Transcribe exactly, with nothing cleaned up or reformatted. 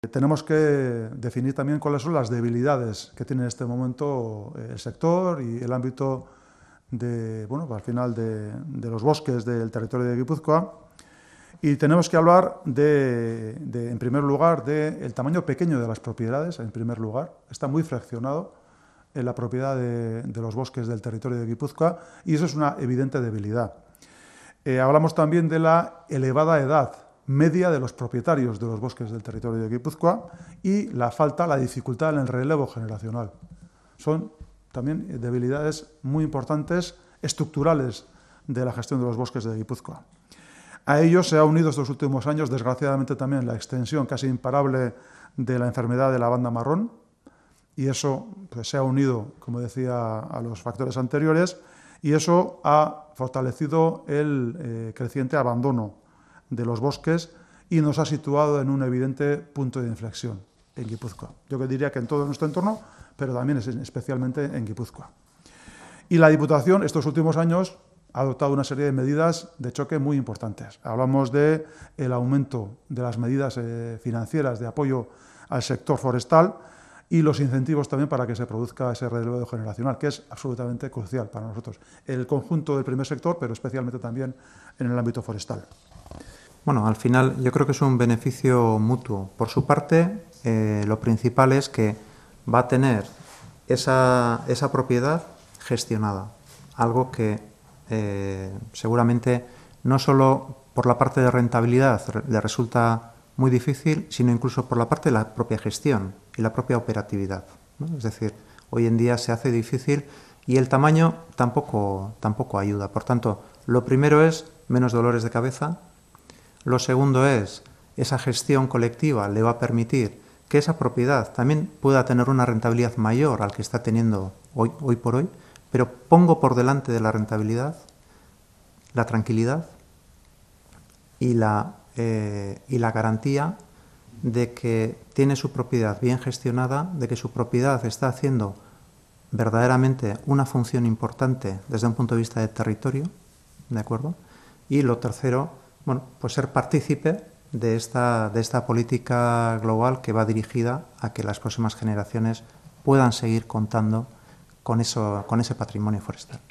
Tenemos que definir también cuáles son las debilidades que tiene en este momento el sector y el ámbito de, bueno, al final de, de los bosques del territorio de Guipúzcoa. Y tenemos que hablar, de, de, en primer lugar, del tamaño pequeño de las propiedades, en primer lugar. Está muy fraccionado en la propiedad de, de los bosques del territorio de Guipúzcoa y eso es una evidente debilidad. Eh, hablamos también de la elevada edad media de los propietarios de los bosques del territorio de Guipúzcoa y la falta, la dificultad en el relevo generacional. Son también debilidades muy importantes, estructurales, de la gestión de los bosques de Guipúzcoa. A ello se ha unido estos últimos años, desgraciadamente, también la extensión casi imparable de la enfermedad de la banda marrón, y eso pues, se ha unido, como decía, a los factores anteriores, y eso ha fortalecido el eh, creciente abandono de los bosques y nos ha situado en un evidente punto de inflexión en Guipúzcoa. Yo diría que en todo nuestro entorno, pero también especialmente en Guipúzcoa. Y la Diputación, estos últimos años, ha adoptado una serie de medidas de choque muy importantes. Hablamos del aumento de las medidas eh, financieras de apoyo al sector forestal y los incentivos también para que se produzca ese relevo generacional, que es absolutamente crucial para nosotros. El conjunto del primer sector, pero especialmente también en el ámbito forestal. Bueno, al final yo creo que es un beneficio mutuo. Por su parte, eh, lo principal es que va a tener esa, esa propiedad gestionada, algo que eh, seguramente no solo por la parte de rentabilidad le resulta muy difícil, sino incluso por la parte de la propia gestión y la propia operatividad, ¿no? Es decir, hoy en día se hace difícil y el tamaño tampoco, tampoco ayuda. Por tanto, lo primero es menos dolores de cabeza. Lo segundo es, esa gestión colectiva le va a permitir que esa propiedad también pueda tener una rentabilidad mayor al que está teniendo hoy, hoy por hoy, pero pongo por delante de la rentabilidad la tranquilidad y la, eh, y la garantía de que tiene su propiedad bien gestionada, de que su propiedad está haciendo verdaderamente una función importante desde un punto de vista de territorio, ¿de acuerdo? Y lo tercero, bueno, pues ser partícipe de esta, de esta política global que va dirigida a que las próximas generaciones puedan seguir contando con, eso, con ese patrimonio forestal.